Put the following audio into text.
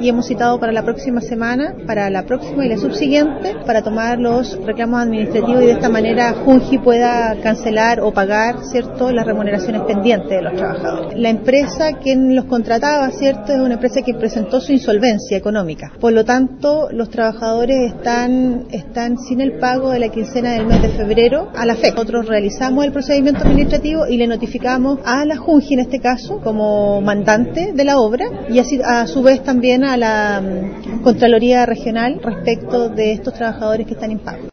y hemos citado para la próxima semana, para la próxima y la subsiguiente, para tomar los reclamos administrativos y de esta manera Junji pueda cancelar o pagar, ¿cierto?, las remuneraciones pendientes de los trabajadores. La empresa quien los contrataba, ¿cierto?, es una empresa que presentó su insolvencia económica. Por lo tanto, los trabajadores están sin el pago de la quincena del mes de febrero a la fecha. Nosotros realizamos el procedimiento administrativo y le notificamos a la Junji, en este caso, como mandante de la obra, y así a su vez también a la Contraloría Regional respecto de estos trabajadores que están impago.